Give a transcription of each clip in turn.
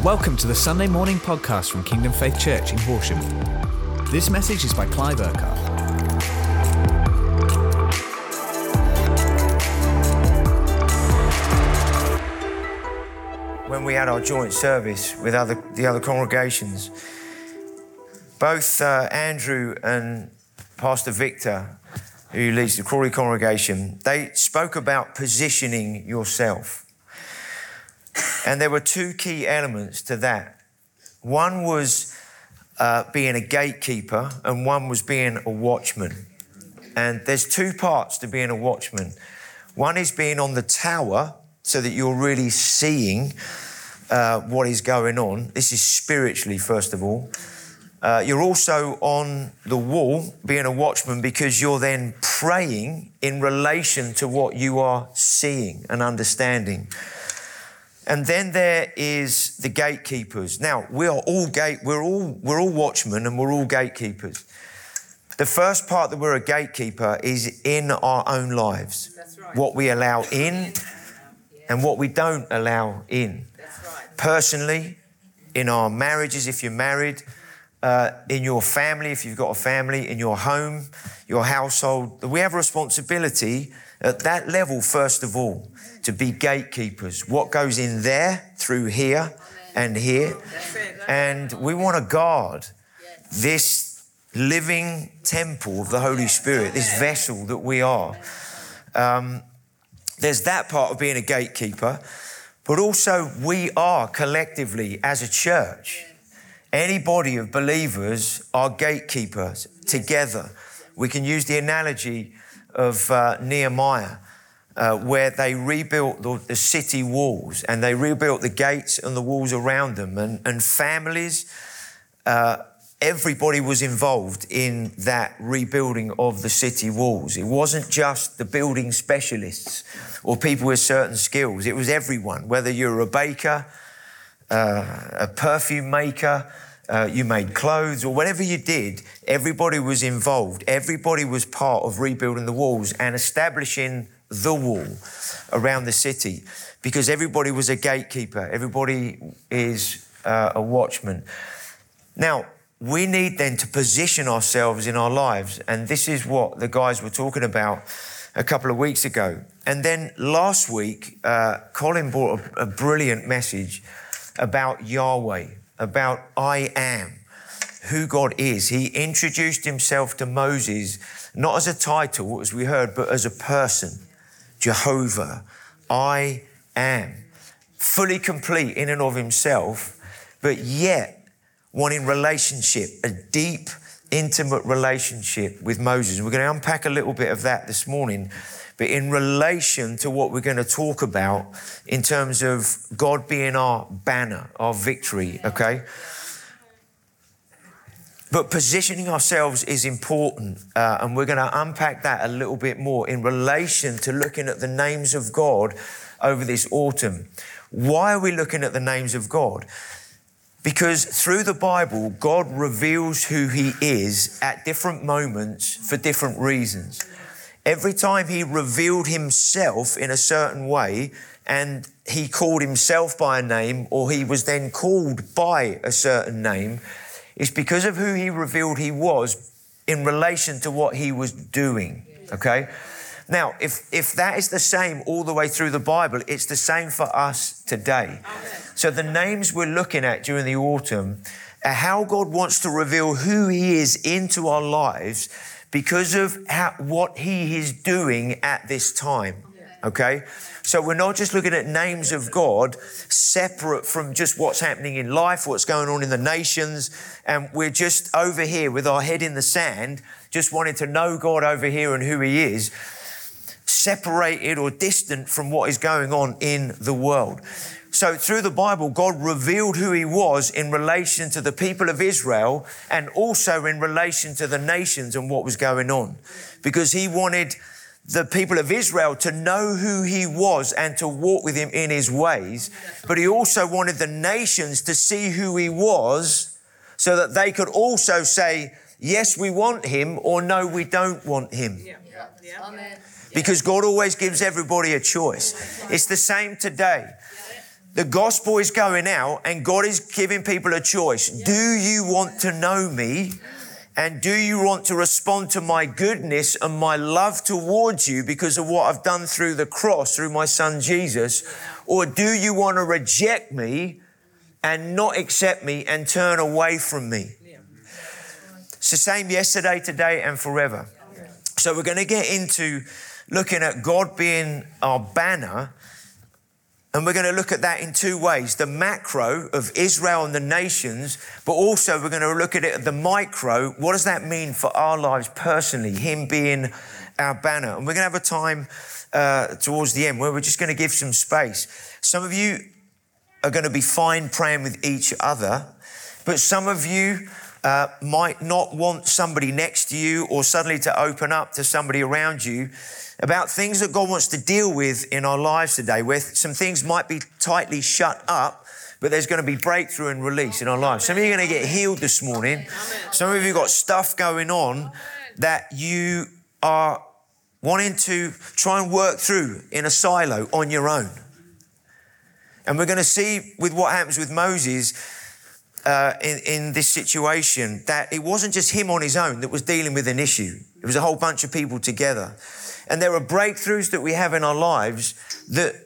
Welcome to the Sunday morning podcast from Kingdom Faith Church in Horsham. This message is by Clive Urquhart. When we had our joint service with the other congregations, both Andrew and Pastor Victor, who leads the Crawley congregation, they spoke about positioning yourself. And there were two key elements to that. One was being a gatekeeper, and one was being a watchman. And there's two parts to being a watchman. One is being on the tower so that you're really seeing what is going on. This is spiritually, first of all. You're also on the wall, being a watchman, because you're then praying in relation to what you are seeing and understanding. And then there is the gatekeepers. Now, we're all watchmen and we're all gatekeepers. The first part that we're a gatekeeper is in our own lives. That's right. What we allow in and what we don't allow in. That's right. Personally, in our marriages, if you're married, in your family, if you've got a family, in your home, your household, we have a responsibility at that level, first of all, to be gatekeepers. What goes in there, through here and here. And we want to guard this living temple of the Holy Spirit, this vessel that we are. There's that part of being a gatekeeper, but also we are collectively as a church. Any body of believers are gatekeepers together. We can use the analogy of Nehemiah, where they rebuilt the city walls and they rebuilt the gates and the walls around them, and families, everybody was involved in that rebuilding of the city walls. It wasn't just the building specialists or people with certain skills. It was everyone, whether you're a baker, a perfume maker, you made clothes, or whatever you did, everybody was involved. Everybody was part of rebuilding the walls and establishing the wall around the city, because everybody was a gatekeeper. Everybody is a watchman. Now, we need then to position ourselves in our lives. And this is what the guys were talking about a couple of weeks ago. And then last week, Colin brought a brilliant message about Yahweh, about I am, who God is. He introduced himself to Moses, not as a title, as we heard, but as a person. Jehovah, I am. Fully complete in and of himself, but yet wanting relationship, a deep, intimate relationship with Moses. We're going to unpack a little bit of that this morning, but in relation to what we're going to talk about in terms of God being our banner, our victory, okay? But positioning ourselves is important, and we're going to unpack that a little bit more in relation to looking at the names of God over this autumn. Why are we looking at the names of God? Because through the Bible, God reveals who he is at different moments for different reasons. Every time he revealed himself in a certain way and he called himself by a name, or he was then called by a certain name, it's because of who he revealed he was in relation to what he was doing, okay? Now, if that is the same all the way through the Bible, it's the same for us today. So the names we're looking at during the autumn are how God wants to reveal who he is into our lives because of what he is doing at this time, okay? So we're not just looking at names of God separate from just what's happening in life, what's going on in the nations, and we're just over here with our head in the sand, just wanting to know God over here and who he is, separated or distant from what is going on in the world. So through the Bible, God revealed who he was in relation to the people of Israel and also in relation to the nations and what was going on, because he wanted the people of Israel to know who he was and to walk with him in his ways. But he also wanted the nations to see who he was so that they could also say, yes, we want him, or no, we don't want him. Because God always gives everybody a choice. It's the same today. The gospel is going out and God is giving people a choice. Do you want to know me? And do you want to respond to my goodness and my love towards you because of what I've done through the cross, through my son Jesus? Or do you want to reject me and not accept me and turn away from me? It's the same yesterday, today, and forever. So we're going to get into looking at God being our banner. And we're going to look at that in two ways, the macro of Israel and the nations, but also we're going to look at it at the micro. What does that mean for our lives personally, him being our banner? And we're going to have a time towards the end where we're just going to give some space. Some of you are going to be fine praying with each other, but some of you might not want somebody next to you or suddenly to open up to somebody around you about things that God wants to deal with in our lives today, where some things might be tightly shut up, but there's going to be breakthrough and release in our lives. Some of you are going to get healed this morning. Some of you got stuff going on that you are wanting to try and work through in a silo on your own. And we're going to see with what happens with Moses in this situation, that it wasn't just him on his own that was dealing with an issue. It was a whole bunch of people together. And there are breakthroughs that we have in our lives that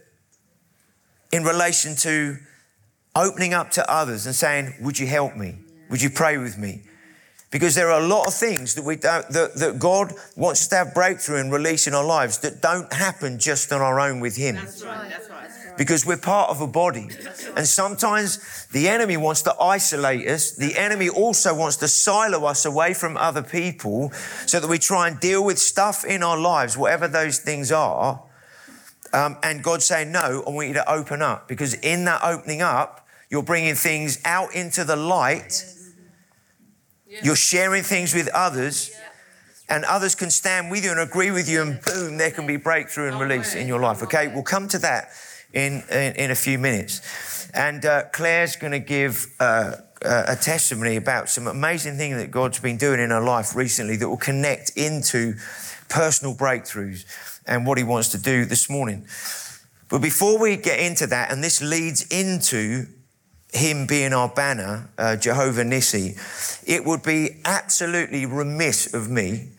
in relation to opening up to others and saying, would you help me? Would you pray with me? Because there are a lot of things that that God wants us to have breakthrough and release in our lives that don't happen just on our own with him. That's right. Because we're part of a body. And sometimes the enemy wants to isolate us. The enemy also wants to silo us away from other people so that we try and deal with stuff in our lives, whatever those things are. And God's saying, no, I want you to open up. Because in that opening up, you're bringing things out into the light. You're sharing things with others. And others can stand with you and agree with you. And boom, there can be breakthrough and release in your life. Okay, we'll come to that in a few minutes. And Claire's going to give a testimony about some amazing things that God's been doing in her life recently that will connect into personal breakthroughs and what he wants to do this morning. But before we get into that, and this leads into him being our banner, Jehovah Nissi, it would be absolutely remiss of me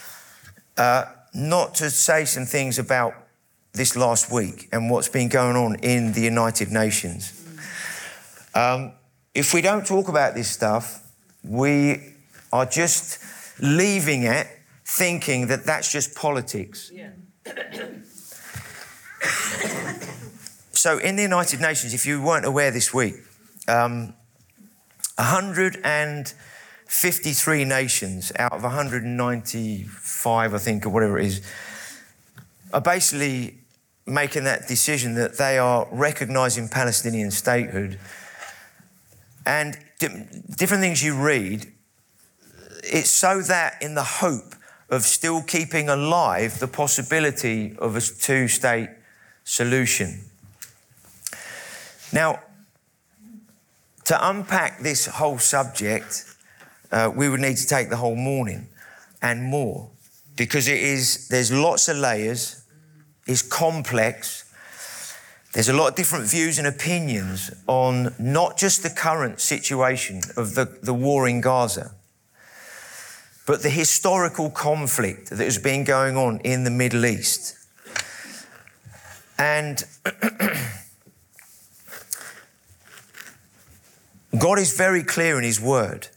not to say some things about this last week and what's been going on in the United Nations. If we don't talk about this stuff, we are just leaving it thinking that that's just politics. Yeah. So in the United Nations, if you weren't aware this week, 153 nations out of 195, I think, or whatever it is, are basically making that decision that they are recognising Palestinian statehood. And different things you read, it's so that in the hope of still keeping alive the possibility of a two-state solution. Now, to unpack this whole subject, we would need to take the whole morning and more, because there's lots of layers. Is complex. There's a lot of different views and opinions on not just the current situation of the war in Gaza, but the historical conflict that has been going on in the Middle East. And God is very clear in his word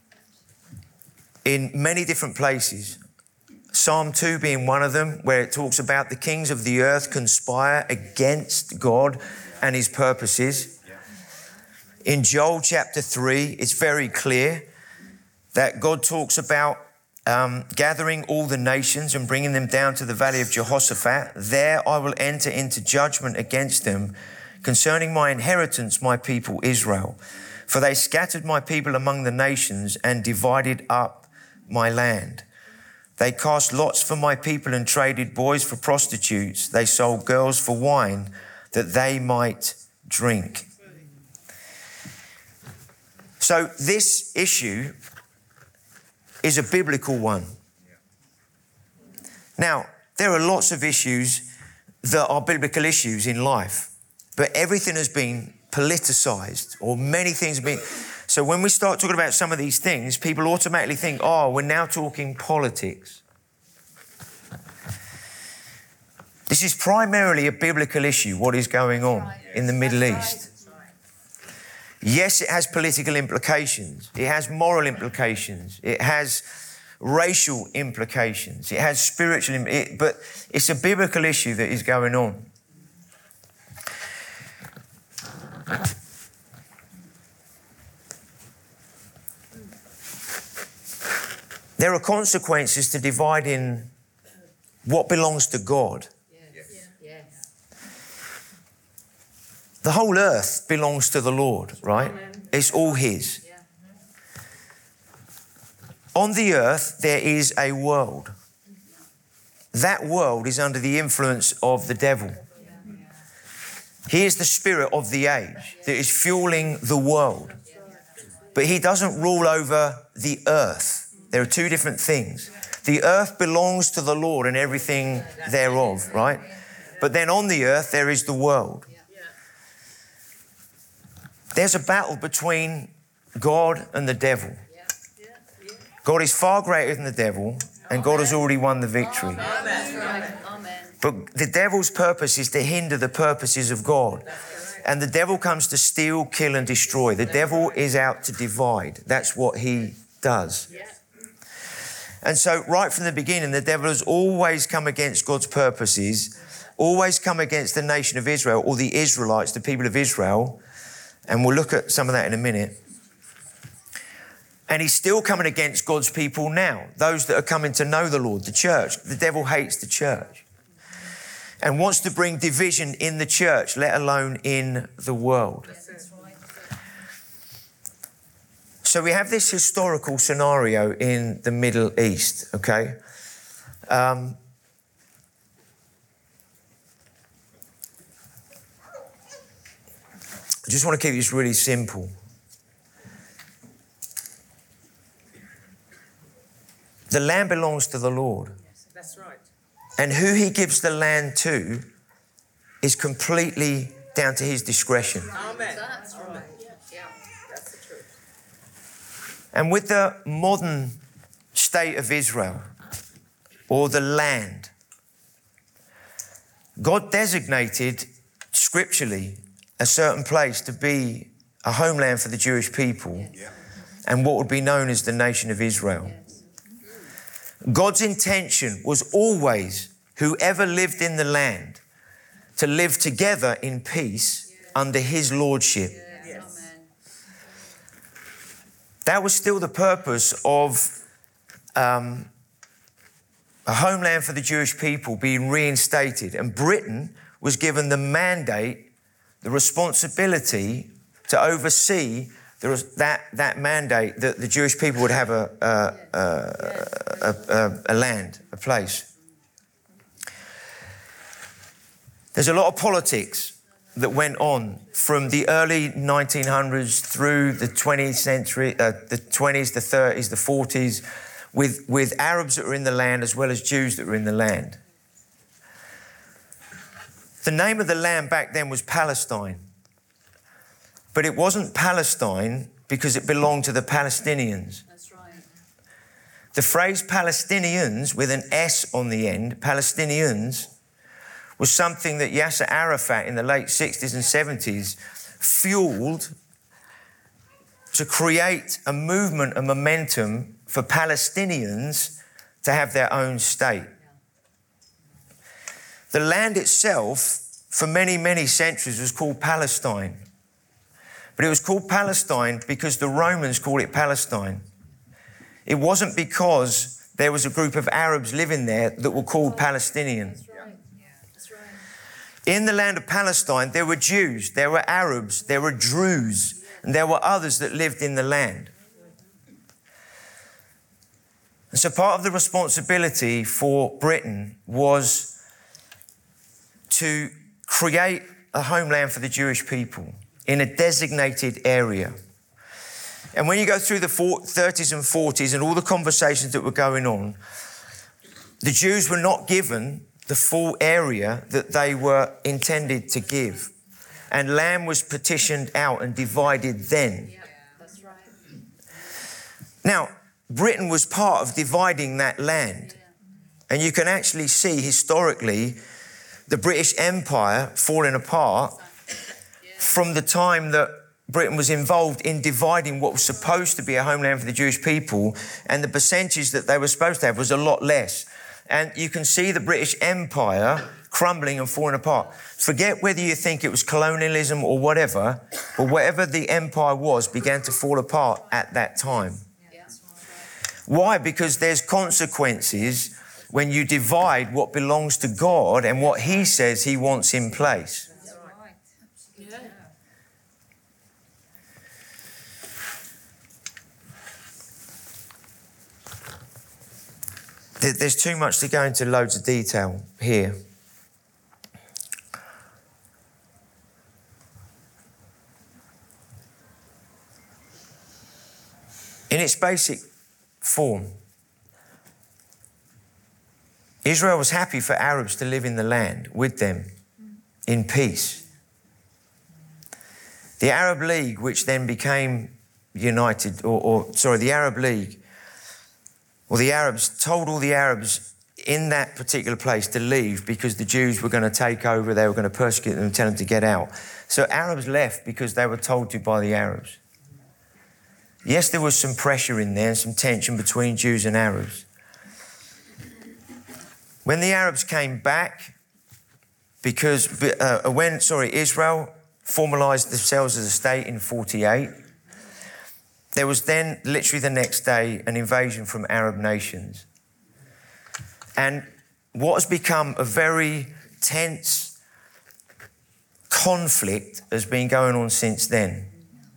in many different places. Psalm 2 being one of them, where it talks about the kings of the earth conspire against God and his purposes. In Joel chapter 3, it's very clear that God talks about gathering all the nations and bringing them down to the valley of Jehoshaphat. There I will enter into judgment against them concerning my inheritance, my people Israel. For they scattered my people among the nations and divided up my land. They cast lots for my people and traded boys for prostitutes. They sold girls for wine that they might drink. So this issue is a biblical one. Now, there are lots of issues that are biblical issues in life. but everything has been politicized, or many things have been. So when we start talking about some of these things, people automatically think, oh, we're now talking politics. This is primarily a biblical issue, what is going on in the Middle East. Yes, it has political implications. It has moral implications. It has racial implications. It has spiritual, but it's a biblical issue that is going on. There are consequences to dividing what belongs to God. The whole earth belongs to the Lord, right? It's all his. On the earth, there is a world. That world is under the influence of the devil. He is the spirit of the age that is fueling the world. But he doesn't rule over the earth. There are two different things. The earth belongs to the Lord and everything thereof, right? But then on the earth, there is the world. There's a battle between God and the devil. God is far greater than the devil, and God has already won the victory. But the devil's purpose is to hinder the purposes of God. And the devil comes to steal, kill, and destroy. The devil is out to divide. That's what he does. And so right from the beginning, the devil has always come against God's purposes, always come against the nation of Israel, or the Israelites, the people of Israel. And we'll look at some of that in a minute. And he's still coming against God's people now, those that are coming to know the Lord, the church. The devil hates the church and wants to bring division in the church, let alone in the world. So we have this historical scenario in the Middle East, okay? I just want to keep this really simple. The land belongs to the Lord. Yes, that's right. And who he gives the land to is completely down to his discretion. Amen. That's right. Yeah, that's the truth. And with the modern state of Israel, or the land, God designated scripturally a certain place to be a homeland for the Jewish people, and what would be known as the nation of Israel. God's intention was always whoever lived in the land to live together in peace under his lordship. Yes. That was still the purpose of a homeland for the Jewish people being reinstated. And Britain was given the mandate, the responsibility to oversee that mandate, that the Jewish people would have a land, a place. There's a lot of politics that went on from the early 1900s through the 20th century, the 20s, the 30s, the 40s, with Arabs that were in the land as well as Jews that were in the land. The name of the land back then was Palestine. But it wasn't Palestine because it belonged to the Palestinians. That's right. The phrase Palestinians with an S on the end, Palestinians, was something that Yasser Arafat in the late 60s and 70s fueled to create a movement, a momentum for Palestinians to have their own state. The land itself, for many, many centuries, was called Palestine. But it was called Palestine because the Romans called it Palestine. It wasn't because there was a group of Arabs living there that were called Palestinian. That's right. That's right. In the land of Palestine, there were Jews, there were Arabs, there were Druze, and there were others that lived in the land. And so part of the responsibility for Britain was to create a homeland for the Jewish people in a designated area. And when you go through the 30s and 40s and all the conversations that were going on, the Jews were not given the full area that they were intended to give. and land was partitioned out and divided then. Yeah, that's right. Now, Britain was part of dividing that land. And you can actually see historically the British Empire falling apart from the time that Britain was involved in dividing what was supposed to be a homeland for the Jewish people, and the percentage that they were supposed to have was a lot less. And you can see the British Empire crumbling and falling apart. Forget whether you think it was colonialism or whatever, but whatever the empire was began to fall apart at that time. Why? Because there's consequences when you divide what belongs to God and what he says he wants in place. Yeah. There's too much to go into loads of detail here. In its basic form, Israel was happy for Arabs to live in the land with them in peace. The Arab League, which then became united, the Arab League, or the Arabs told all the Arabs in that particular place to leave because the Jews were going to take over, they were going to persecute them and tell them to get out. So Arabs left because they were told to by the Arabs. Yes, there was some pressure in there and some tension between Jews and Arabs. When the Arabs came back, because Israel formalised themselves as a state in 48, there was then, literally the next day, an invasion from Arab nations. And what has become a very tense conflict has been going on since then.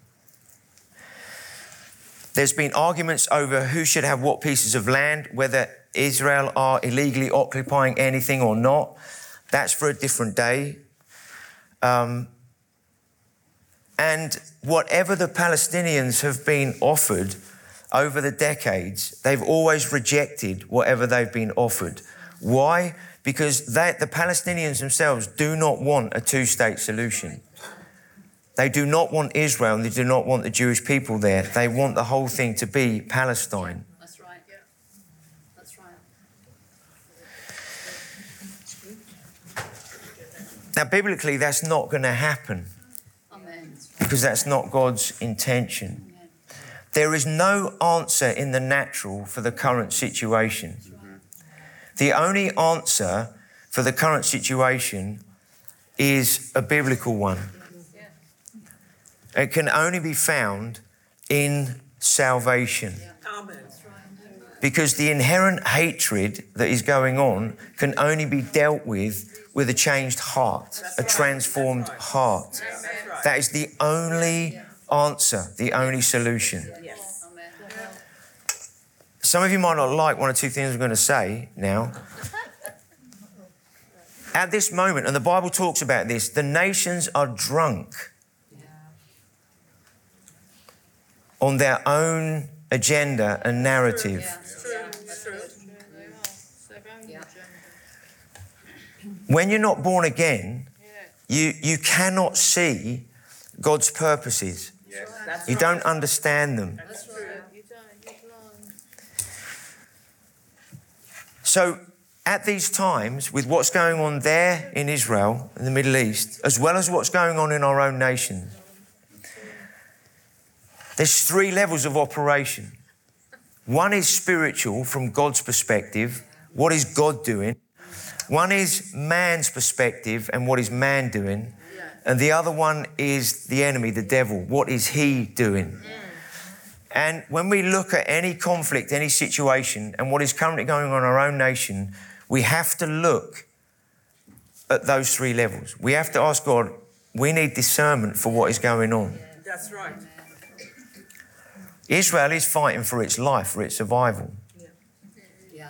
There's been arguments over who should have what pieces of land, whether Israel are illegally occupying anything or not. That's for a different day. And whatever the Palestinians have been offered over the decades, they've always rejected whatever they've been offered. Why? Because the Palestinians themselves do not want a two-state solution. They do not want Israel and they do not want the Jewish people there. They want the whole thing to be Palestine. That's right. Yeah. That's right. Now, biblically, that's not going to happen Amen. because that's not God's intention. There is no answer in the natural for the current situation. The only answer for the current situation is a biblical one. It can only be found in salvation. Amen. Because the inherent hatred that is going on can only be dealt with a changed heart, a transformed heart. That is the only answer, the only solution. Yes. Amen. Some of you might not like one or two things I'm going to say now. At this moment, and the Bible talks about this, the nations are drunk on their own agenda and narrative. When you're not born again, you cannot see God's purposes. That's You don't understand them. That's true. So at these times, with what's going on there in Israel, in the Middle East, as well as what's going on in our own nation, there's three levels of operation. One is spiritual from God's perspective. What is God doing? One is man's perspective and what is man doing? And the other one is the enemy, the devil. What is he doing? And when we look at any conflict, any situation, and what is currently going on in our own nation, we have to look at those three levels. We have to ask God, we need discernment for what is going on. That's right. Israel is fighting for its life, for its survival. Yeah.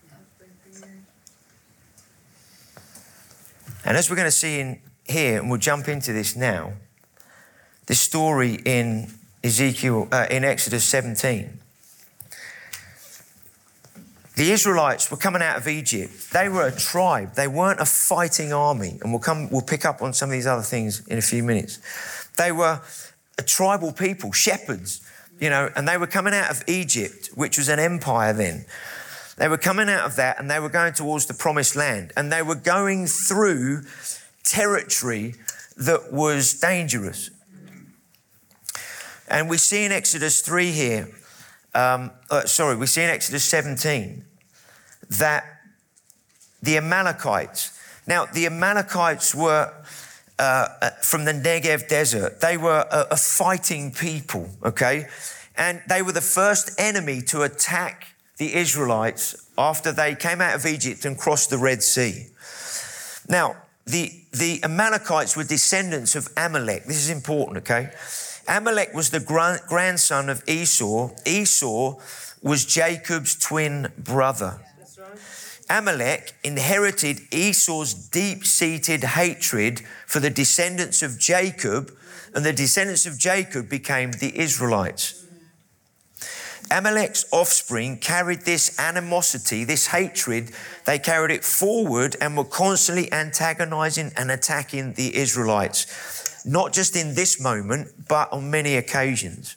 And as we're going to see in here, and we'll jump into this now, this story in in Exodus 17. The Israelites were coming out of Egypt. They were a tribe. They weren't a fighting army. And we'll pick up on some of these other things in a few minutes. They were a tribal people, shepherds, and they were coming out of Egypt, which was an empire then. They were coming out of that and they were going towards the promised land. And they were going through territory that was dangerous. And we see in Exodus 3 here, we see in Exodus 17 that the Amalekites, now the Amalekites were from the Negev desert. They were a fighting people, okay? And they were the first enemy to attack the Israelites after they came out of Egypt and crossed the Red Sea. Now, the Amalekites were descendants of Amalek. This is important, okay? Amalek was the grandson of Esau. Esau was Jacob's twin brother. That's right. Amalek inherited Esau's deep-seated hatred for the descendants of Jacob, and the descendants of Jacob became the Israelites. Amalek's offspring carried this animosity, this hatred. They carried it forward and were constantly antagonizing and attacking the Israelites. Not just in this moment, but on many occasions.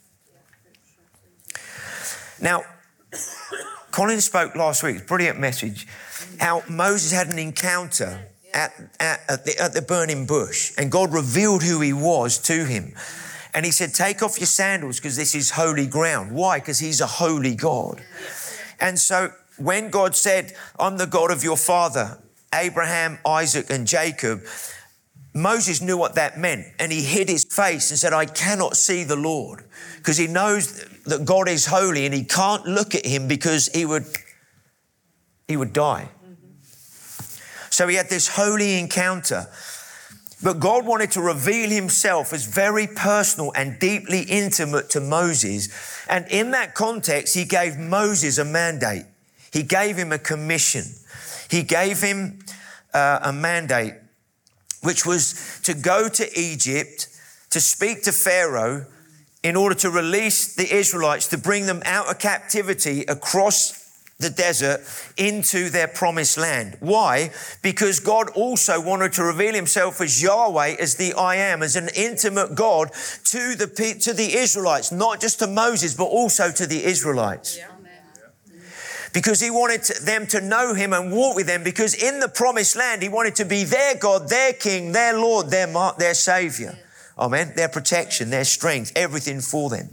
Now, Colin spoke last week, brilliant message, how Moses had an encounter at the burning bush, and God revealed who he was to him. And he said, take off your sandals because this is holy ground. Why? Because he's a holy God. And so when God said, I'm the God of your father, Abraham, Isaac, and Jacob, Moses knew what that meant, and he hid his face and said, I cannot see the Lord, because he knows that God is holy and he can't look at him because he would die. So he had this holy encounter. But God wanted to reveal himself as very personal and deeply intimate to Moses. And in that context, he gave Moses a mandate. He gave him a commission. He gave him a mandate, which was to go to Egypt, to speak to Pharaoh in order to release the Israelites, to bring them out of captivity across the desert into their promised land. Why? Because God also wanted to reveal himself as Yahweh, as the I Am, as an intimate God to the Israelites, not just to Moses, but also to the Israelites. Yeah. Because he wanted them to know him and walk with them, because in the promised land, he wanted to be their God, their King, their Lord, their Savior. Amen. Their protection, their strength, everything for them.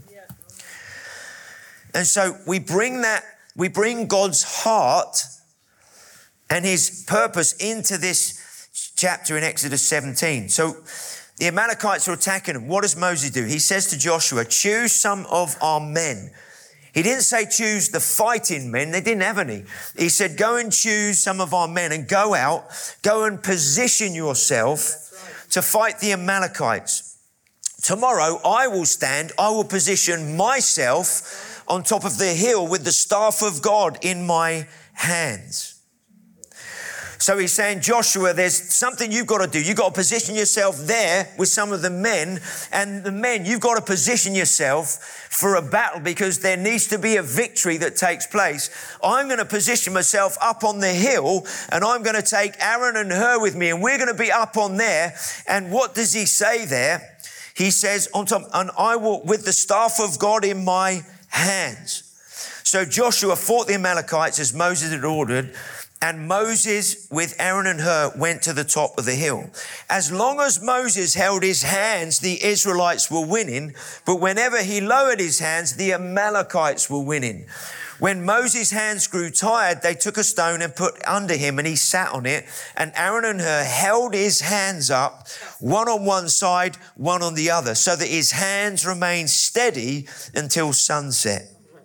And so we bring God's heart and his purpose into this chapter in Exodus 17. So the Amalekites are attacking them. What does Moses do? He says to Joshua, choose some of our men. He didn't say choose the fighting men. They didn't have any. He said, go and choose some of our men and go out, go and position yourself to fight the Amalekites. Tomorrow I will position myself on top of the hill with the staff of God in my hands. So he's saying, Joshua, there's something you've got to do. You've got to position yourself there with some of the men. And the men, you've got to position yourself for a battle, because there needs to be a victory that takes place. I'm going to position myself up on the hill, and I'm going to take Aaron and Hur with me, and we're going to be up on there. And what does he say there? He says, on top, and I will, with the staff of God in my hands. So Joshua fought the Amalekites as Moses had ordered, and Moses with Aaron and Hur went to the top of the hill. As long as Moses held his hands, the Israelites were winning, but whenever he lowered his hands, the Amalekites were winning. When Moses' hands grew tired, they took a stone and put under him, and he sat on it, and Aaron and Hur held his hands up, one on one side, one on the other, so that his hands remained steady until sunset.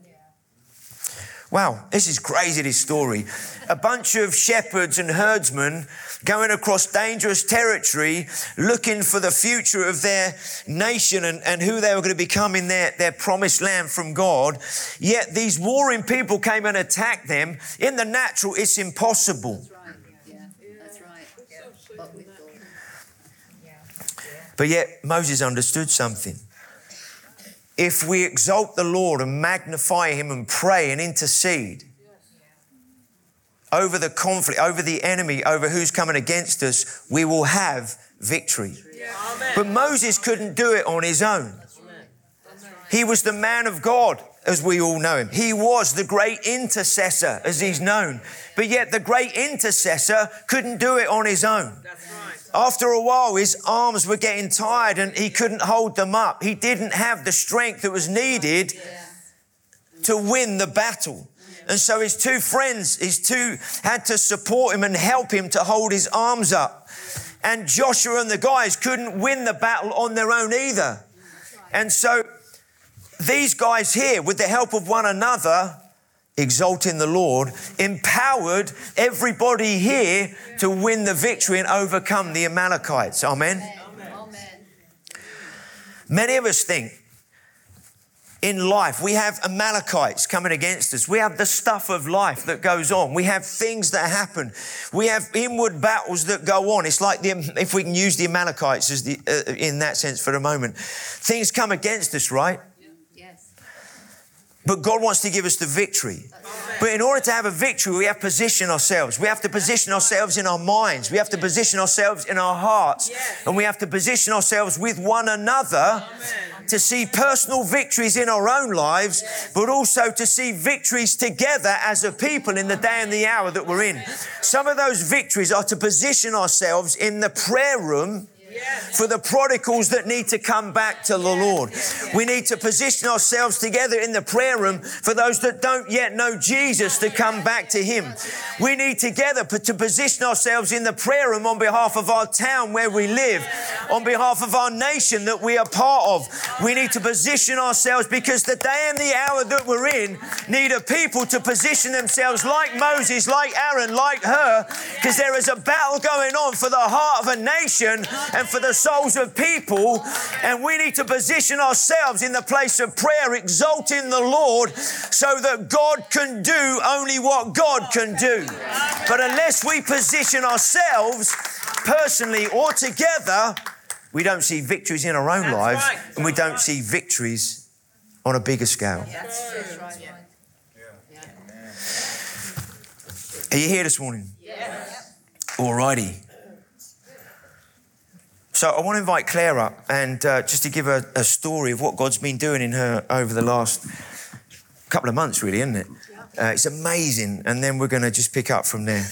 Wow, this is crazy, this story. A bunch of shepherds and herdsmen going across dangerous territory, looking for the future of their nation and who they were going to become in their promised land from God. Yet these warring people came and attacked them. In the natural, it's impossible. That's right. Yeah, that's right. But with God. But yet Moses understood something. If we exalt the Lord and magnify him and pray and intercede, over the conflict, over the enemy, over who's coming against us, we will have victory. But Moses couldn't do it on his own. He was the man of God, as we all know him. He was the great intercessor, as he's known. But yet the great intercessor couldn't do it on his own. After a while, his arms were getting tired and he couldn't hold them up. He didn't have the strength that was needed to win the battle. And so his two friends, had to support him and help him to hold his arms up. And Joshua and the guys couldn't win the battle on their own either. And so these guys here, with the help of one another, exalting the Lord, empowered everybody here to win the victory and overcome the Amalekites. Amen. Amen. Many of us think in life we have Amalekites coming against us. We have the stuff of life that goes on. We have things that happen. We have inward battles that go on. It's like if we can use the Amalekites as in that sense for the moment. Things come against us, right? But God wants to give us the victory. But in order to have a victory, we have to position ourselves. We have to position ourselves in our minds. We have to position ourselves in our hearts. And we have to position ourselves with one another to see personal victories in our own lives, but also to see victories together as a people in the day and the hour that we're in. Some of those victories are to position ourselves in the prayer room for the prodigals that need to come back to the Lord. We need to position ourselves together in the prayer room for those that don't yet know Jesus to come back to him. We need together to position ourselves in the prayer room on behalf of our town where we live, on behalf of our nation that we are part of. We need to position ourselves because the day and the hour that we're in need a people to position themselves like Moses, like Aaron, like her, because there is a battle going on for the heart of a nation and for the souls of people, and we need to position ourselves in the place of prayer, exalting the Lord so that God can do only what God can do. But unless we position ourselves personally or together, we don't see victories in our own lives, and we don't see victories on a bigger scale. Are you here this morning? Yes. All righty. So I want to invite Claire up and just to give a story of what God's been doing in her over the last couple of months, really, isn't it? It's amazing. And then we're going to just pick up from there.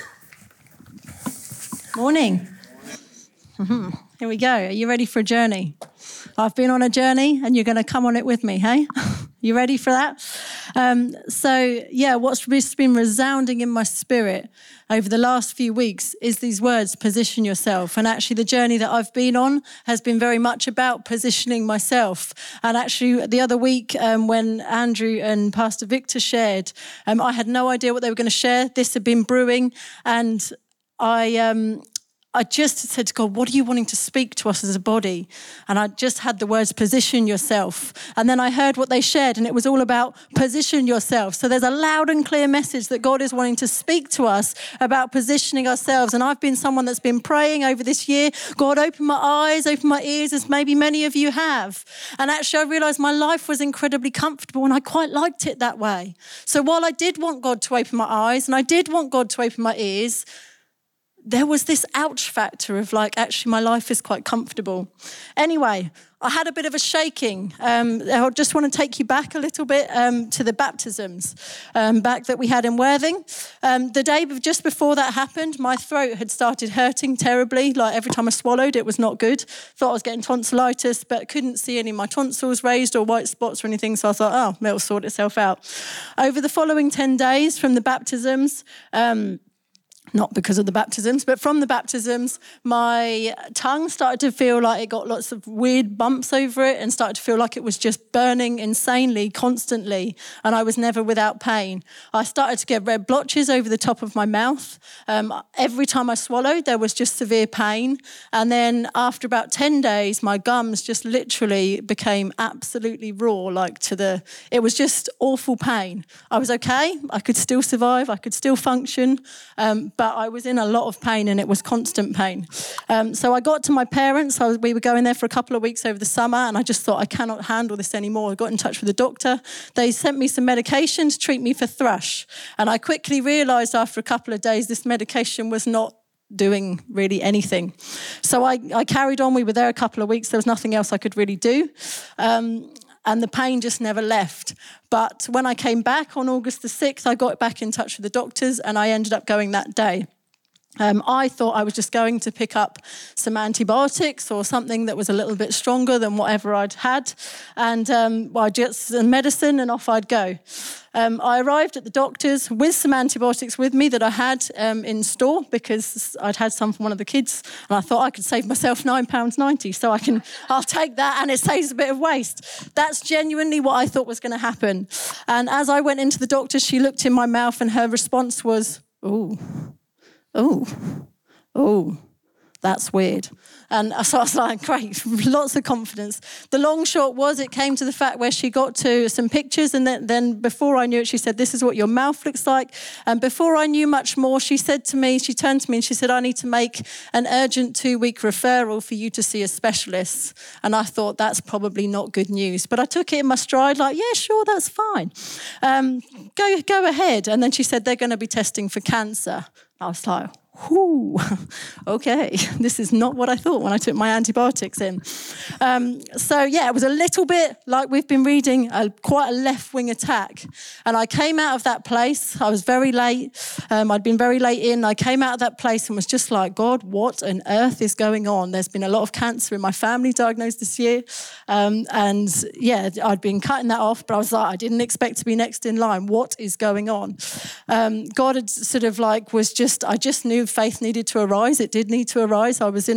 Morning. Here we go. Are you ready for a journey? I've been on a journey and you're going to come on it with me, hey? You ready for that? What's been resounding in my spirit over the last few weeks is these words, position yourself. And actually the journey that I've been on has been very much about positioning myself. And actually the other week when Andrew and Pastor Victor shared, I had no idea what they were going to share. This had been brewing, and I just said to God, what are you wanting to speak to us as a body? And I just had the words, position yourself. And then I heard what they shared, and it was all about position yourself. So there's a loud and clear message that God is wanting to speak to us about positioning ourselves. And I've been someone that's been praying over this year, God, open my eyes, open my ears, as maybe many of you have. And actually I realized my life was incredibly comfortable and I quite liked it that way. So while I did want God to open my eyes and I did want God to open my ears, there was this ouch factor of like, actually, my life is quite comfortable. Anyway, I had a bit of a shaking. I just want to take you back a little bit to the baptisms back that we had in Worthing. The day just before that happened, my throat had started hurting terribly. Like every time I swallowed, it was not good. Thought I was getting tonsillitis, but couldn't see any of my tonsils raised or white spots or anything. So I thought, oh, it'll sort itself out. Over the following 10 days from the baptisms, not because of the baptisms, but from the baptisms, my tongue started to feel like it got lots of weird bumps over it and started to feel like it was just burning insanely, constantly, and I was never without pain. I started to get red blotches over the top of my mouth. Every time I swallowed, there was just severe pain. And then after about 10 days, my gums just literally became absolutely raw, it was just awful pain. I was okay. I could still survive. I could still function. but I was in a lot of pain and it was constant pain. So I got to my parents. We were going there for a couple of weeks over the summer and I just thought, I cannot handle this anymore. I got in touch with the doctor. They sent me some medication to treat me for thrush. And I quickly realised after a couple of days this medication was not doing really anything. So I carried on. We were there a couple of weeks. There was nothing else I could really do. And the pain just never left. But when I came back on August the 6th, I got back in touch with the doctors and I ended up going that day. I thought I was just going to pick up some antibiotics or something that was a little bit stronger than whatever I'd had. And I just some medicine and off I'd go. I arrived at the doctor's with some antibiotics with me that I had in store because I'd had some from one of the kids and I thought I could save myself £9.90 so I'll take that and it saves a bit of waste. That's genuinely what I thought was going to happen. And as I went into the doctor, she looked in my mouth and her response was, oh, that's weird. And so I was like, great, lots of confidence. The long short was it came to the fact where she got to some pictures and then before I knew it, she said, this is what your mouth looks like. And before I knew much more, she turned to me and she said, I need to make an urgent 2-week referral for you to see a specialist. And I thought that's probably not good news. But I took it in my stride like, yeah, sure, that's fine. Go ahead. And then she said, they're going to be testing for cancer. I was like, whoo, okay, this is not what I thought when I took my antibiotics in. It was a little bit like we've been reading, quite a left-wing attack. And I came out of that place. I was very late. I'd been very late in. I came out of that place and was just like, God, what on earth is going on? There's been a lot of cancer in my family diagnosed this year. I'd been cutting that off, but I was like, I didn't expect to be next in line. What is going on? God had sort of like I just knew faith needed to arise. It did need to arise.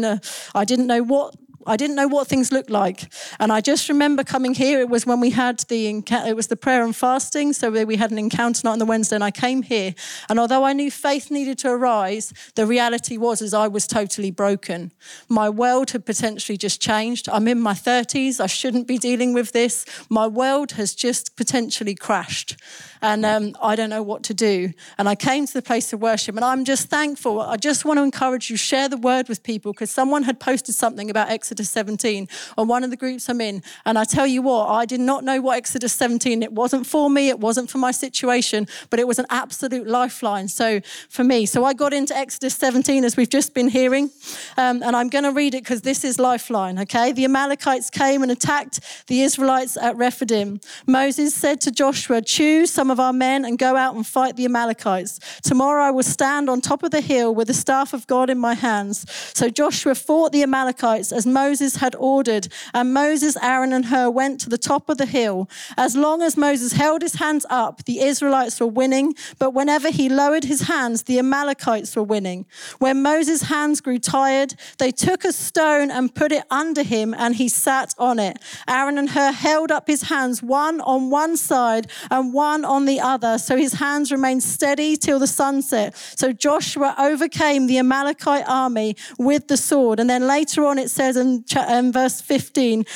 I didn't know what things looked like. And I just remember coming here. It was when we had it was the prayer and fasting. So we had an encounter night on the Wednesday and I came here. And although I knew faith needed to arise, the reality was I was totally broken. My world had potentially just changed. I'm in my 30s. I shouldn't be dealing with this. My world has just potentially crashed. And I don't know what to do. And I came to the place of worship and I'm just thankful. I just want to encourage you, share the word with people because someone had posted something about Exodus 17 on one of the groups I'm in. And I tell you what, I did not know what Exodus 17, it wasn't for me, it wasn't for my situation, but it was an absolute lifeline. So for me, I got into Exodus 17 as we've just been hearing. And I'm going to read it because this is lifeline, okay? The Amalekites came and attacked the Israelites at Rephidim. Moses said to Joshua, choose some of our men and go out and fight the Amalekites. Tomorrow I will stand on top of the hill with the staff of God in my hands. So Joshua fought the Amalekites as Moses had ordered, and Moses, Aaron and Hur went to the top of the hill. As long as Moses held his hands up, the Israelites were winning, but whenever he lowered his hands, the Amalekites were winning. When Moses' hands grew tired, they took a stone and put it under him, and he sat on it. Aaron and Hur held up his hands, one on one side and one on the other, so his hands remained steady till the sunset. So Joshua overcame the Amalekite army with the sword. And then later on it says in verse 15,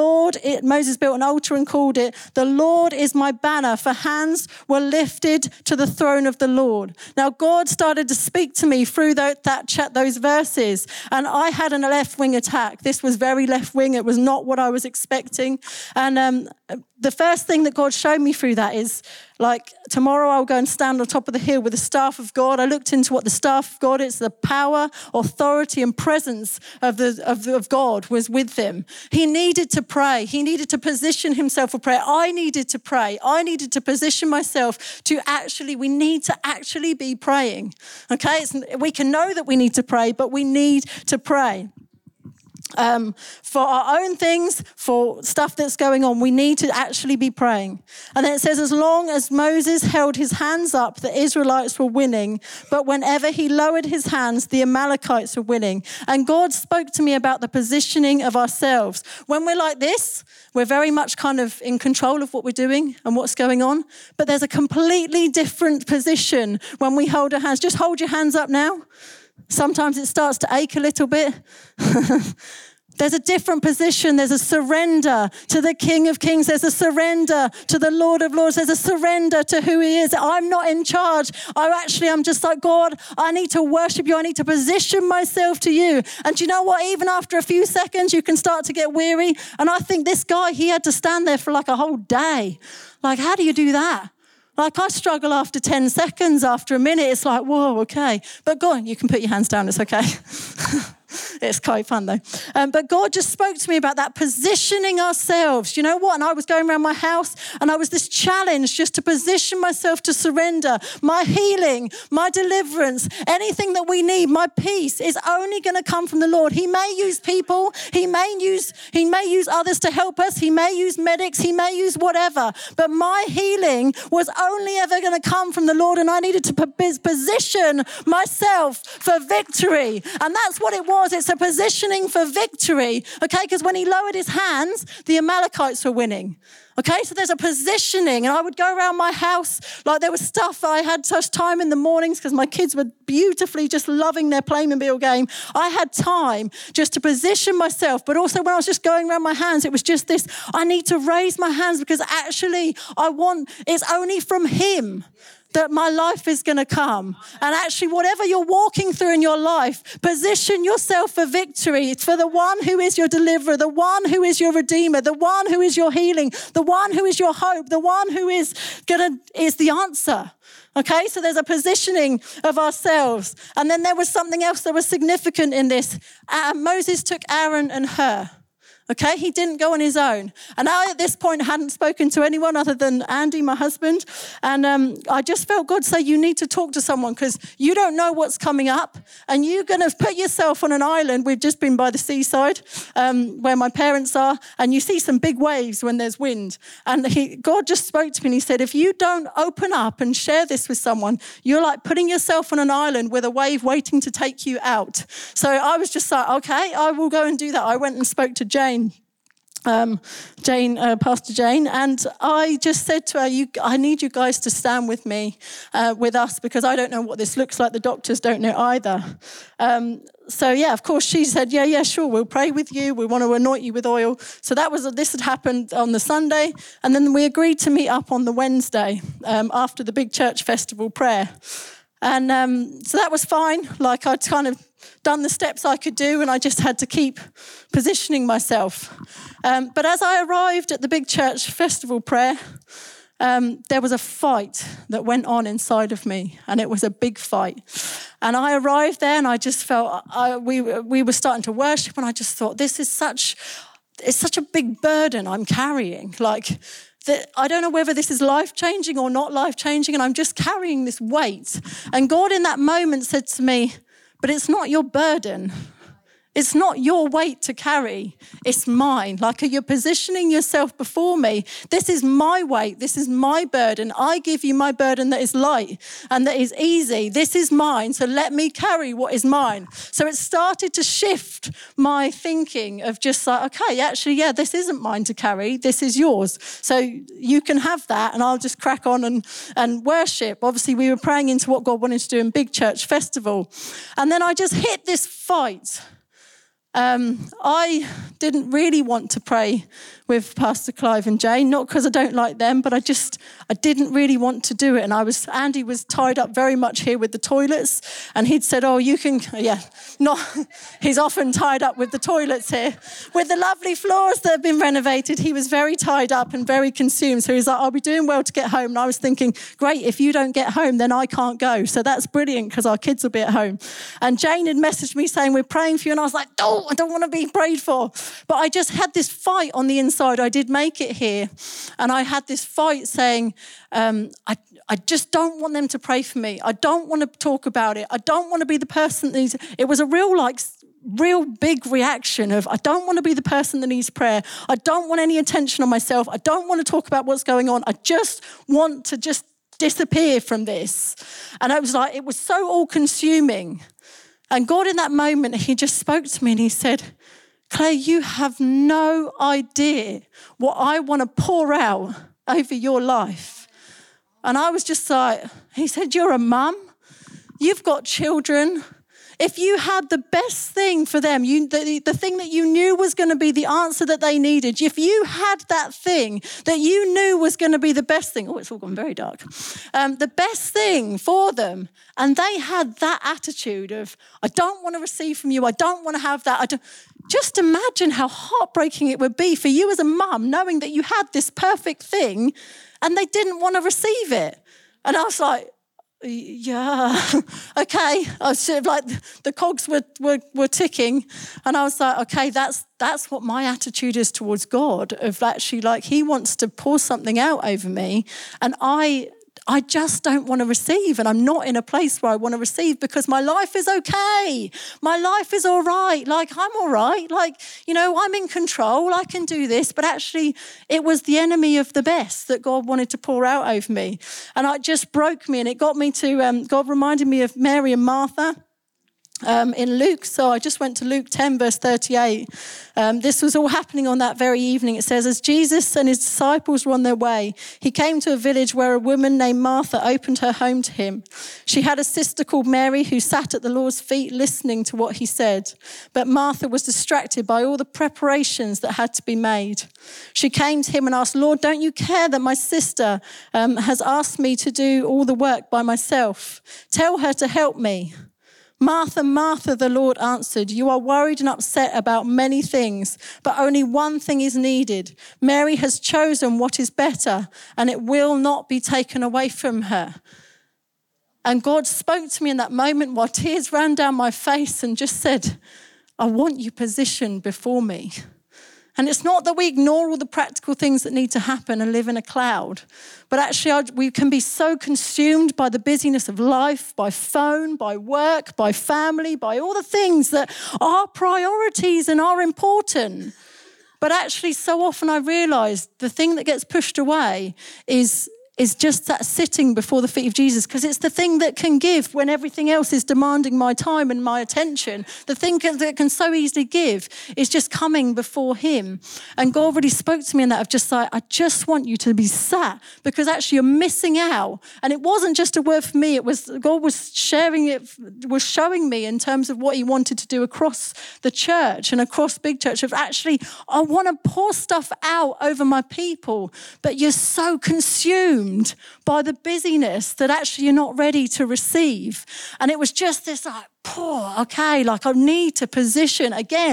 Moses built an altar and called it, the Lord is my banner, for hands were lifted to the throne of the Lord. Now God started to speak to me through those verses, and I had a left-wing attack. This was very left-wing. It was not what I was expecting. And the first thing that God showed me through that is, like, tomorrow I'll go and stand on top of the hill with the staff of God. I looked into what the staff of God is. The power, authority, and presence of God was with him. He needed to pray. He needed to position himself for prayer. I needed to pray. I needed to position myself we need to actually be praying. Okay? We can know that we need to pray, but we need to pray. For our own things, for stuff that's going on, we need to actually be praying. And then it says, as long as Moses held his hands up, the Israelites were winning. But whenever he lowered his hands, the Amalekites were winning. And God spoke to me about the positioning of ourselves. When we're like this, we're very much kind of in control of what we're doing and what's going on. But there's a completely different position when we hold our hands. Just hold your hands up now. Sometimes it starts to ache a little bit. There's a different position. There's a surrender to the King of Kings. There's a surrender to the Lord of Lords. There's a surrender to who he is. I'm not in charge. I'm just like, God, I need to worship you. I need to position myself to you. And do you know what? Even after a few seconds, you can start to get weary. And I think this guy, he had to stand there for like a whole day. Like, how do you do that? Like, I struggle after 10 seconds, after a minute. It's like, whoa, okay. But go on, you can put your hands down. It's okay. It's quite fun though. But God just spoke to me about that, positioning ourselves. You know what? And I was going around my house and I was this challenge just to position myself to surrender. My healing, my deliverance, anything that we need, my peace is only going to come from the Lord. He may use people. He may use others to help us. He may use medics. He may use whatever. But my healing was only ever going to come from the Lord, and I needed to position myself for victory. And that's what it was. It's a positioning for victory, okay? Because when he lowered his hands, the Amalekites were winning. Okay, so there's a positioning, and I would go around my house, like there was stuff. I had such time in the mornings because my kids were beautifully just loving their Playmobil game. I had time just to position myself, but also when I was just going around my hands, it was just this, I need to raise my hands because actually it's only from him that my life is going to come. And actually, whatever you're walking through in your life, position yourself for victory. It's for the one who is your deliverer, the one who is your redeemer, the one who is your healing, the one who is your hope, the one who is the answer. Okay, so there's a positioning of ourselves. And then there was something else that was significant in this. Moses took Aaron and Hur. Okay, he didn't go on his own. And I, at this point, hadn't spoken to anyone other than Andy, my husband. And I just felt God say, you need to talk to someone because you don't know what's coming up. And you're going to put yourself on an island. We've just been by the seaside where my parents are. And you see some big waves when there's wind. And God just spoke to me and he said, if you don't open up and share this with someone, you're like putting yourself on an island with a wave waiting to take you out. So I was just like, okay, I will go and do that. I went and spoke to Jane, Pastor Jane, and I just said to her, I need you guys to stand with me, with us, because I don't know what this looks like. The doctors don't know either. So yeah, of course she said, yeah, sure, we'll pray with you. We want to anoint you with oil. So this had happened on the Sunday, and then we agreed to meet up on the Wednesday after the big church festival prayer. And so that was fine. Like I'd kind of done the steps I could do, and I just had to keep positioning myself. But as I arrived at the big church festival prayer, there was a fight that went on inside of me, and it was a big fight. And I arrived there, and I just felt we were starting to worship, and I just thought, it's such a big burden I'm carrying. Like, I don't know whether this is life-changing or not life-changing, and I'm just carrying this weight. And God in that moment said to me, but it's not your burden. It's not your weight to carry. It's mine. Like, you're positioning yourself before me. This is my weight. This is my burden. I give you my burden that is light and that is easy. This is mine. So let me carry what is mine. So it started to shift my thinking of just like, okay, actually, yeah, this isn't mine to carry. This is yours. So you can have that, and I'll just crack on and worship. Obviously, we were praying into what God wanted to do in Big Church Festival. And then I just hit this fight. I didn't really want to pray with Pastor Clive and Jane, not because I don't like them, but I didn't really want to do it. And Andy was tied up very much here with the toilets, and he'd said, oh, you can, he's often tied up with the toilets here. With the lovely floors that have been renovated, he was very tied up and very consumed. So he's like, I'll be doing well to get home. And I was thinking, great, if you don't get home, then I can't go. So that's brilliant because our kids will be at home. And Jane had messaged me saying, we're praying for you. And I was like, I don't want to be prayed for. But I just had this fight on the inside. I did make it here. And I had this fight saying, I just don't want them to pray for me. I don't want to talk about it. I don't want to be the person that needs. It was a real big reaction of, I don't want to be the person that needs prayer. I don't want any attention on myself. I don't want to talk about what's going on. I just want to just disappear from this. And it was so all-consuming. And God in that moment, he just spoke to me and he said, Claire, you have no idea what I want to pour out over your life. And I was just like, he said, you're a mum. You've got children. if you had the best thing for them, the thing that you knew was going to be the answer that they needed, if you had that thing that you knew was going to be the best thing, it's all gone very dark, the best thing for them, and they had that attitude of, I don't want to receive from you, I don't want to have that, just imagine how heartbreaking it would be for you as a mum, knowing that you had this perfect thing and they didn't want to receive it. And I was like, yeah, okay. I was sort of like, the cogs were ticking, and I was like, okay, that's what my attitude is towards God, of actually like he wants to pour something out over me, and I just don't want to receive, and I'm not in a place where I want to receive because my life is okay. My life is all right. Like, I'm all right. Like, I'm in control. I can do this. But actually, it was the enemy of the best that God wanted to pour out over me. And it just broke me, and it got me to, God reminded me of Mary and Martha. In Luke, so I just went to Luke 10 verse 38. This was all happening on that very evening. It says, as Jesus and his disciples were on their way, he came to a village where a woman named Martha opened her home to him. She had a sister called Mary who sat at the Lord's feet listening to what he said. But Martha was distracted by all the preparations that had to be made. She came to him and asked, Lord, don't you care that my sister has asked me to do all the work by myself? Tell her to help me. Martha, Martha, the Lord answered, you are worried and upset about many things, but only one thing is needed. Mary has chosen what is better, and it will not be taken away from her. And God spoke to me in that moment while tears ran down my face and just said, I want you positioned before me. And it's not that we ignore all the practical things that need to happen and live in a cloud, but actually we can be so consumed by the busyness of life, by phone, by work, by family, by all the things that are priorities and are important. But actually so often I realise the thing that gets pushed away is just that sitting before the feet of Jesus, because it's the thing that can give when everything else is demanding my time and my attention. The thing that can so easily give is just coming before him. And God really spoke to me in that of just like, I just want you to be sat, because actually you're missing out. And it wasn't just a word for me, it was God was sharing it, was showing me in terms of what he wanted to do across the church and across Big Church, of actually, I want to pour stuff out over my people, but you're so consumed by the busyness that actually you're not ready to receive. And it was just this like, okay, like I need to position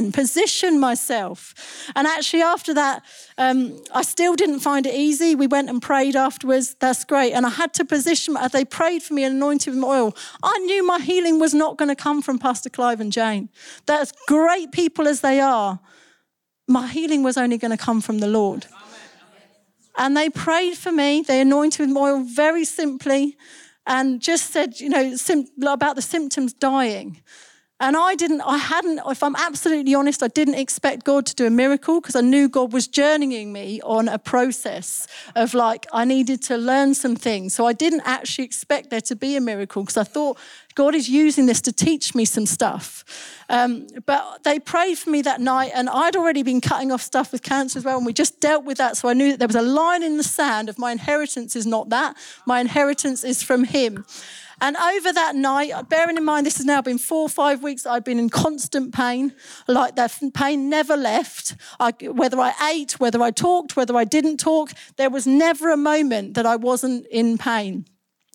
myself. And actually after that, I still didn't find it easy. We went and prayed afterwards. That's great. And I had to position, they prayed for me and anointed with oil. I knew my healing was not going to come from Pastor Clive and Jane. They're as great people as they are. My healing was only going to come from the Lord. And they prayed for me. They anointed with oil very simply and just said, about the symptoms dying. And if I'm absolutely honest, I didn't expect God to do a miracle, because I knew God was journeying me on a process of like, I needed to learn some things. So I didn't actually expect there to be a miracle, because I thought God is using this to teach me some stuff. But they prayed for me that night, and I'd already been cutting off stuff with cancer as well, and we just dealt with that. So I knew that there was a line in the sand of my inheritance is not that. My inheritance is from him. And over that night, bearing in mind this has now been 4 or 5 weeks, I've been in constant pain. Like that pain never left. Whether I ate, whether I talked, whether I didn't talk, there was never a moment that I wasn't in pain.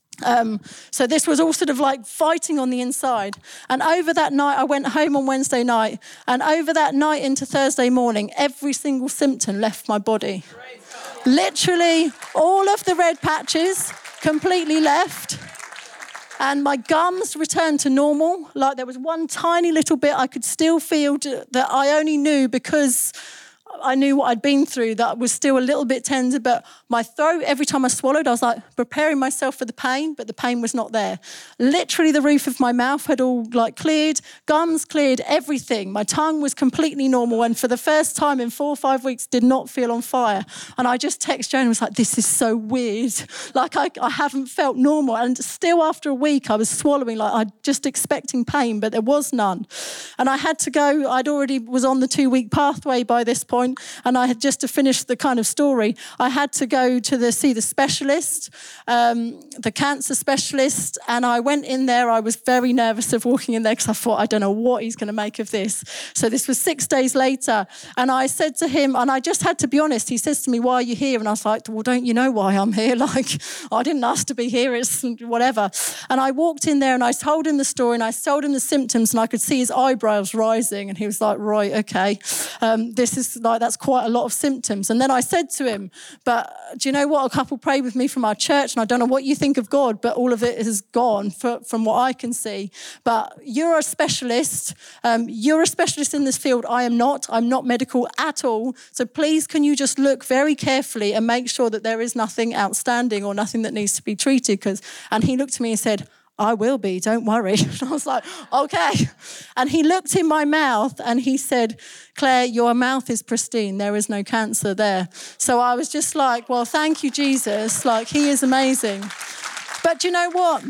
So this was all sort of like fighting on the inside. And over that night, I went home on Wednesday night. And over that night into Thursday morning, every single symptom left my body. Literally all of the red patches completely left. And my gums returned to normal. Like there was one tiny little bit I could still feel that I only knew because I knew what I'd been through, that was still a little bit tender, but my throat, every time I swallowed, I was like preparing myself for the pain, but the pain was not there. Literally the roof of my mouth had all like cleared, gums cleared, everything. My tongue was completely normal, and for the first time in 4 or 5 weeks did not feel on fire. And I just texted Joan and was like, this is so weird. Like I haven't felt normal. And still after a week I was swallowing, like I just expecting pain, but there was none. And I had to go, I'd already was on the 2-week pathway by this point. point. And I had, just to finish the kind of story, I had to go to see the specialist, the cancer specialist. And I went in there. I was very nervous of walking in there because I thought, I don't know what he's going to make of this. So this was 6 days later. And I said to him, and I just had to be honest, he says to me, why are you here? And I was like, well, don't you know why I'm here? Like, I didn't ask to be here, it's whatever. And I walked in there and I told him the story and I told him the symptoms, and I could see his eyebrows rising. And he was like, right, okay. This is like, that's quite a lot of symptoms. And then I said to him, but do you know what? A couple prayed with me from our church, and I don't know what you think of God, but all of it is gone from what I can see. But you're a specialist. You're a specialist in this field. I am not. I'm not medical at all. So please, can you just look very carefully and make sure that there is nothing outstanding or nothing that needs to be treated? And he looked at me and said, I will be, don't worry. And I was like, okay. And he looked in my mouth and he said, Claire, your mouth is pristine. There is no cancer there. So I was just like, well, thank you, Jesus. Like, he is amazing. But you know what?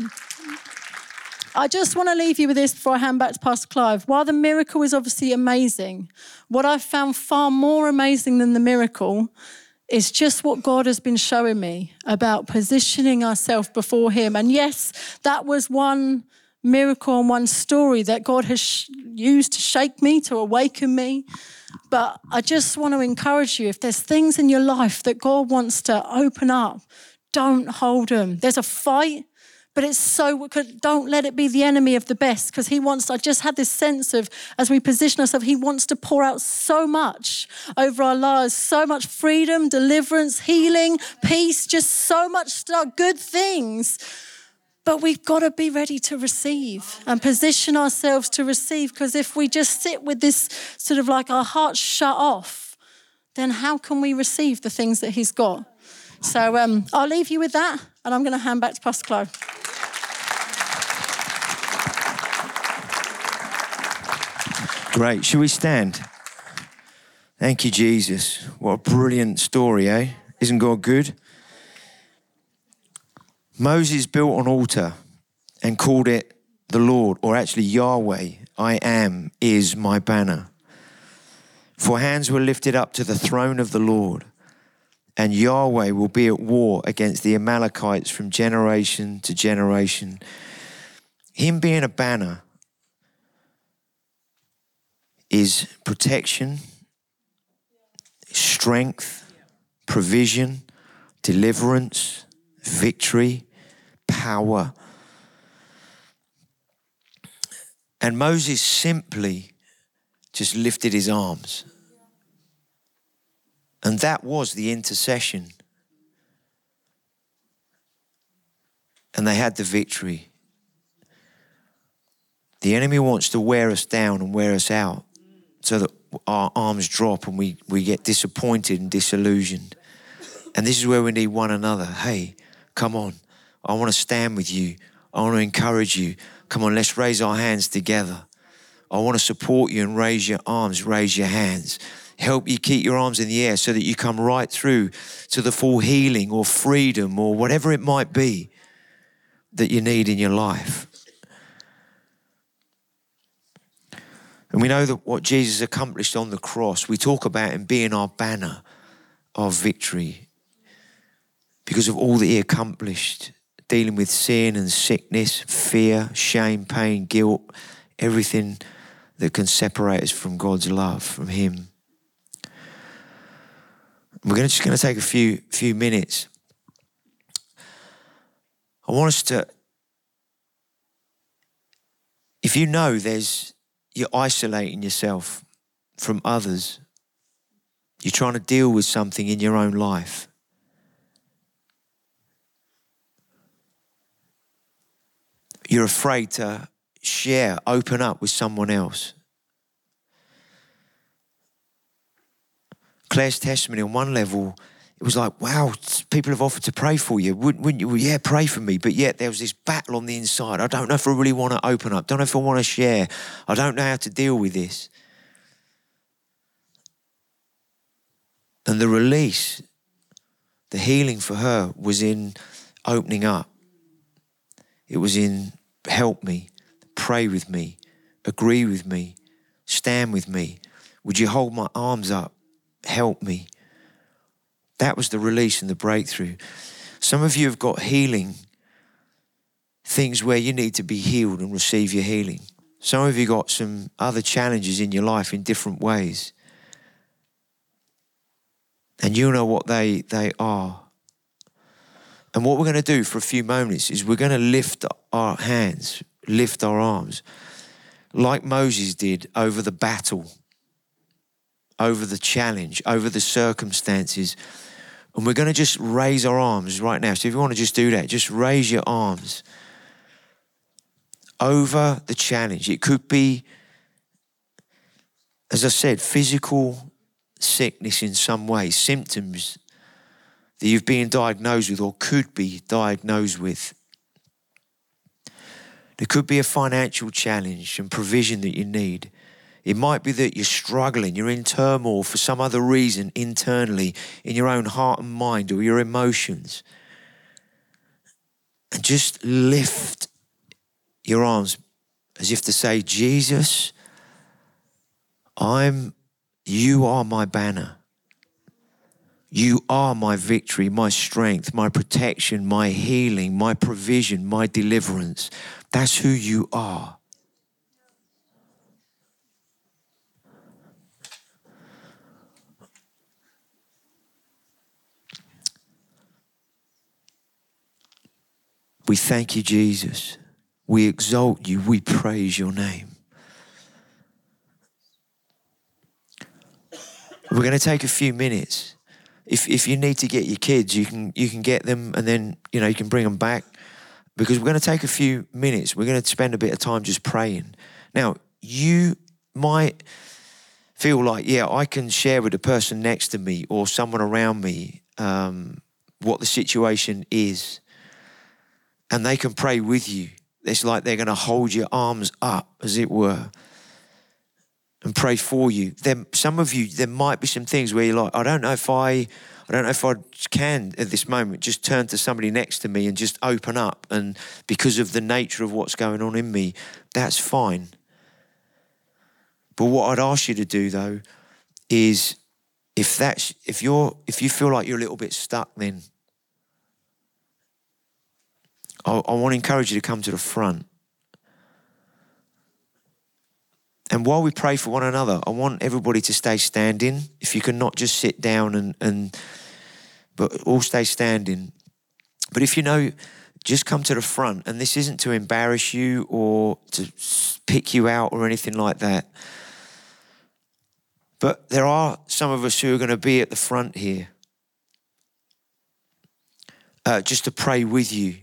I just want to leave you with this before I hand back to Pastor Clive. While the miracle is obviously amazing, what I've found far more amazing than the miracle is just what God has been showing me about positioning ourselves before him. And yes, that was one miracle and one story that God has used to shake me, to awaken me. But I just want to encourage you, if there's things in your life that God wants to open up, don't hold them. There's a fight. But don't let it be the enemy of the best, because I just had this sense of, as we position ourselves, he wants to pour out so much over our lives, so much freedom, deliverance, healing, peace, just so much stuff, good things. But we've got to be ready to receive and position ourselves to receive, because if we just sit with this sort of like our hearts shut off, then how can we receive the things that he's got? So I'll leave you with that, and I'm going to hand back to Pastor Clive. Great. Shall we stand? Thank you, Jesus. What a brilliant story, eh? Isn't God good? Moses built an altar and called it the Lord, or actually Yahweh, I am, is my banner. For hands were lifted up to the throne of the Lord, and Yahweh will be at war against the Amalekites from generation to generation. Him being a banner is protection, strength, provision, deliverance, victory, power. And Moses simply just lifted his arms. And that was the intercession. And they had the victory. The enemy wants to wear us down and wear us out so that our arms drop and we get disappointed and disillusioned. And this is where we need one another. Hey, come on. I want to stand with you. I want to encourage you. Come on, let's raise our hands together. I want to support you and raise your arms, raise your hands. Help you keep your arms in the air so that you come right through to the full healing or freedom or whatever it might be that you need in your life. And we know that what Jesus accomplished on the cross, we talk about him being our banner of victory because of all that he accomplished, dealing with sin and sickness, fear, shame, pain, guilt, everything that can separate us from God's love, from him. We're just going to take a few minutes. I want us to, if you know you're isolating yourself from others, you're trying to deal with something in your own life, you're afraid to share, open up with someone else. Claire's testimony on one level, it was like, wow, people have offered to pray for you. Wouldn't you? Well, yeah, pray for me. But yet there was this battle on the inside. I don't know if I really want to open up. Don't know if I want to share. I don't know how to deal with this. And the release, the healing for her was in opening up. It was in help me, pray with me, agree with me, stand with me. Would you hold my arms up help me. That was the release and the breakthrough. Some of you have got healing, things where you need to be healed and receive your healing. Some of you got some other challenges in your life in different ways. And you know what they are. And what we're going to do for a few moments is we're going to lift our hands, lift our arms, like Moses did over the battle, over the challenge, over the circumstances. And we're going to just raise our arms right now. So if you want to just do that, just raise your arms over the challenge. It could be, as I said, physical sickness in some way, symptoms that you've been diagnosed with or could be diagnosed with. There could be a financial challenge and provision that you need. It might be that you're struggling, you're in turmoil for some other reason internally in your own heart and mind or your emotions. And just lift your arms as if to say, Jesus, you are my banner. You are my victory, my strength, my protection, my healing, my provision, my deliverance. That's who you are. We thank you, Jesus. We exalt you. We praise your name. We're going to take a few minutes. If you need to get your kids, you can get them, and then you can bring them back, because we're going to take a few minutes. We're going to spend a bit of time just praying. Now, you might feel like, I can share with the person next to me or someone around me what the situation is, and they can pray with you. It's like they're going to hold your arms up, as it were, and pray for you. Then some of you, there might be some things where you're like, I don't know if I can at this moment just turn to somebody next to me and just open up. And because of the nature of what's going on in me, that's fine. But what I'd ask you to do though is, if you feel like you're a little bit stuck, then I want to encourage you to come to the front. And while we pray for one another, I want everybody to stay standing. If you can not just sit down but all stay standing. But if just come to the front. And this isn't to embarrass you or to pick you out or anything like that. But there are some of us who are going to be at the front here, just to pray with you.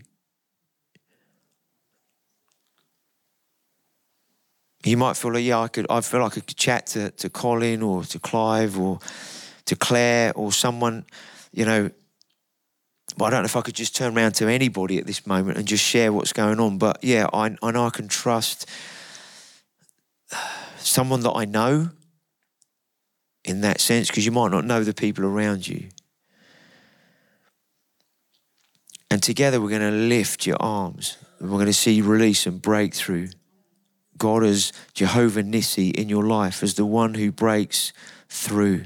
You might feel like, I feel like I could chat to Colin or to Clive or to Claire or someone, but I don't know if I could just turn around to anybody at this moment and just share what's going on. But I know I can trust someone that I know in that sense, because you might not know the people around you. And together we're going to lift your arms. And we're going to see release and breakthrough. God as Jehovah Nissi in your life, as the one who breaks through.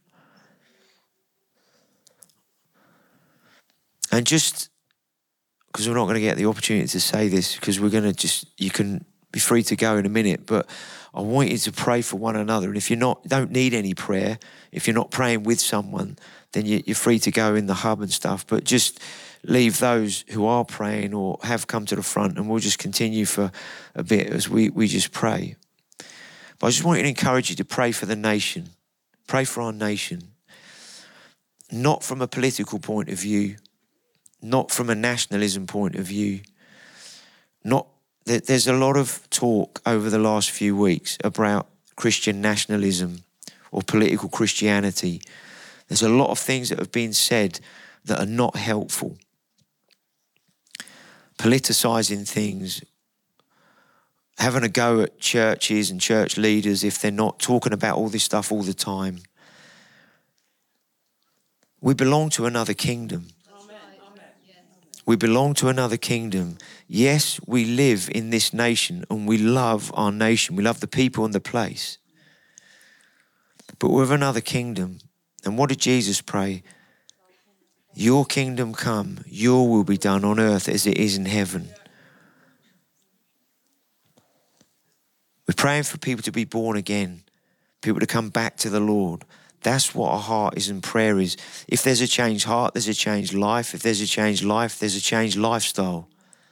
And just, because we're not going to get the opportunity to say this, because we're going to you can be free to go in a minute, but I want you to pray for one another. And if don't need any prayer, if you're not praying with someone, then you're free to go in the hub and stuff. But just leave those who are praying or have come to the front, and we'll just continue for a bit as we just pray. But I just want to encourage you to pray for the nation. Pray for our nation. Not from a political point of view, not from a nationalism point of view. There's a lot of talk over the last few weeks about Christian nationalism or political Christianity. There's a lot of things that have been said that are not helpful. Politicizing things, having a go at churches and church leaders if they're not talking about all this stuff all the time. We belong to another kingdom. We belong to another kingdom. Yes, we live in this nation and we love our nation. We love the people and the place. But we're of another kingdom. And what did Jesus pray? Your kingdom come, your will be done on earth as it is in heaven. We're praying for people to be born again, people to come back to the Lord. That's what our heart is and prayer is. If there's a changed heart, there's a changed life. If there's a changed life, there's a changed lifestyle.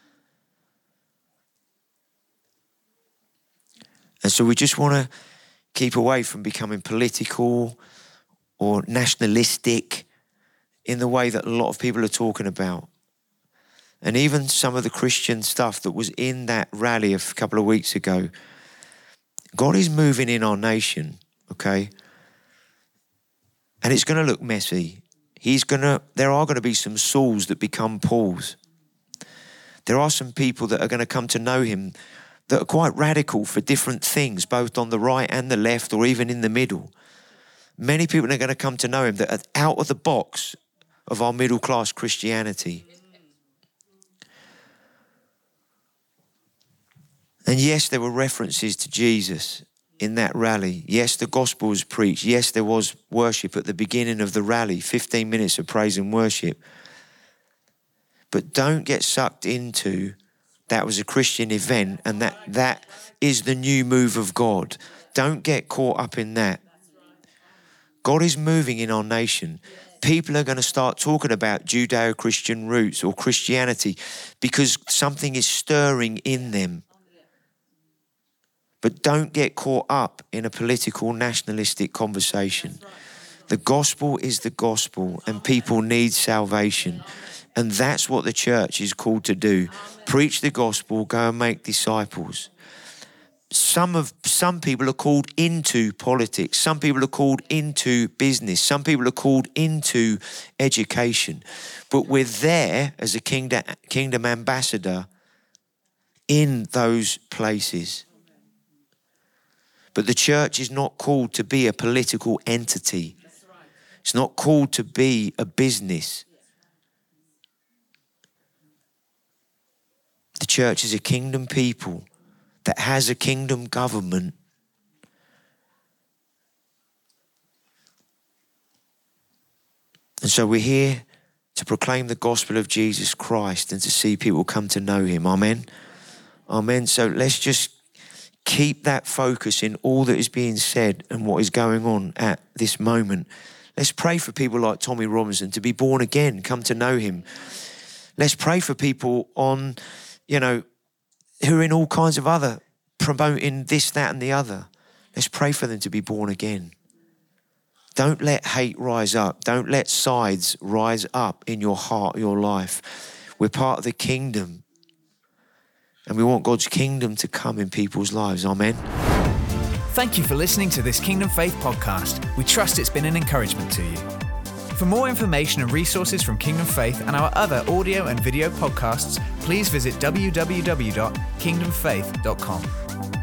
And so we just want to keep away from becoming political or nationalistic in the way that a lot of people are talking about. And even some of the Christian stuff that was in that rally a couple of weeks ago, God is moving in our nation, okay? And it's going to look messy. There are going to be some Sauls that become Pauls. There are some people that are going to come to know him that are quite radical for different things, both on the right and the left, or even in the middle. Many people are going to come to know him that are out of the box of our middle-class Christianity. And yes, there were references to Jesus in that rally. Yes, the gospel was preached. Yes, there was worship at the beginning of the rally, 15 minutes of praise and worship. But don't get sucked into that was a Christian event and that is the new move of God. Don't get caught up in that. God is moving in our nation. People are going to start talking about Judeo-Christian roots or Christianity because something is stirring in them. But don't get caught up in a political, nationalistic conversation. The gospel is the gospel and people need salvation. And that's what the church is called to do. Preach the gospel, go and make disciples. Some people are called into politics. Some people are called into business. Some people are called into education. But we're there as a kingdom ambassador in those places. But the church is not called to be a political entity. It's not called to be a business. The church is a kingdom people that has a kingdom government. And so we're here to proclaim the gospel of Jesus Christ and to see people come to know him. Amen. Amen. So let's just keep that focus in all that is being said and what is going on at this moment. Let's pray for people like Tommy Robinson to be born again, come to know him. Let's pray for people on, who are in all kinds of other, promoting this, that and the other. Let's pray for them to be born again. Don't let hate rise up. Don't let sides rise up in your heart, your life. We're part of the kingdom. And we want God's kingdom to come in people's lives. Amen. Thank you for listening to this Kingdom Faith podcast. We trust it's been an encouragement to you. For more information and resources from Kingdom Faith and our other audio and video podcasts, please visit www.kingdomfaith.com.